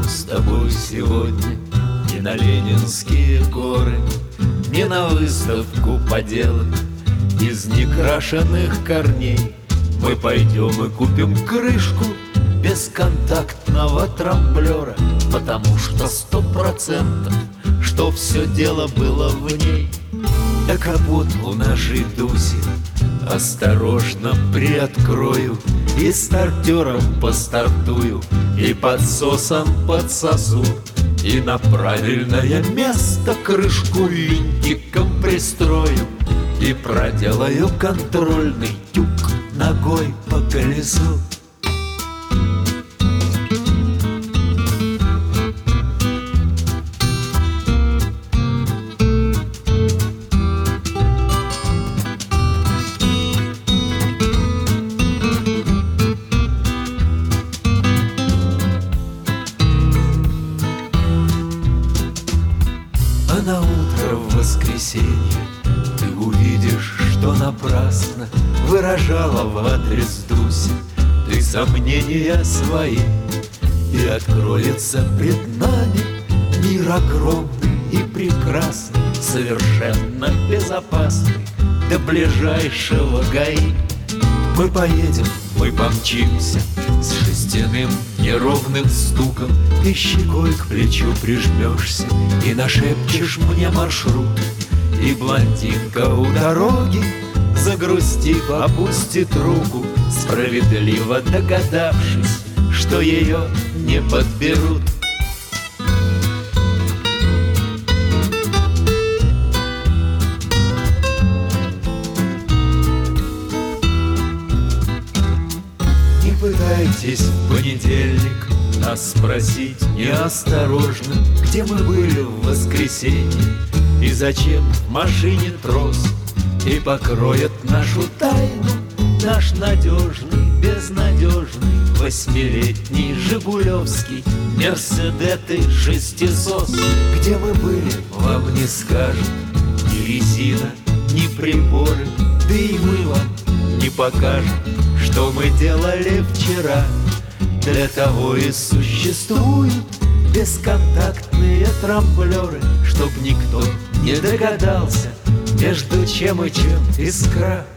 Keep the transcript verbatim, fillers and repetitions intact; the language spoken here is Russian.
с тобой сегодня не на Ленинские горы, не на выставку поделок из некрашенных корней. Мы пойдем и купим крышку бесконтактного трамблера, потому что сто процентов, что все дело было в ней. Да капот у нашей Дуси осторожно приоткрою, и стартером постартую, и подсосом подсосу, и на правильное место крышку винтиком пристрою, и проделаю контрольный тюк ногой по колесу. А на утро в воскресенье ты увидишь, что напрасно выражала в адрес Дуси ты сомнения свои, и откроется пред нами мир огромный и прекрасный, совершенно безопасный до ближайшего ГАИ. Мы поедем, мы помчимся с жестяным неровным стуком, и щекой к плечу прижмешься и нашепчешь мне маршрут. И блондинка у дороги, загрустив, опустит руку, справедливо догадавшись, что ее не подберут. Не пытайтесь в понедельник нас спросить неосторожно, где мы были в воскресенье и зачем в машине трос, и покроет нашу тайну наш надежный, безнадежный восьмилетний жигулевский мерседеты шестисос. Где мы были, вам не скажем ни резина, ни приборы, да и мы вам не покажем, что мы делали вчера. Для того и существуют бесконтактные трамблеры, чтоб никто не догадался, между чем и чем искра.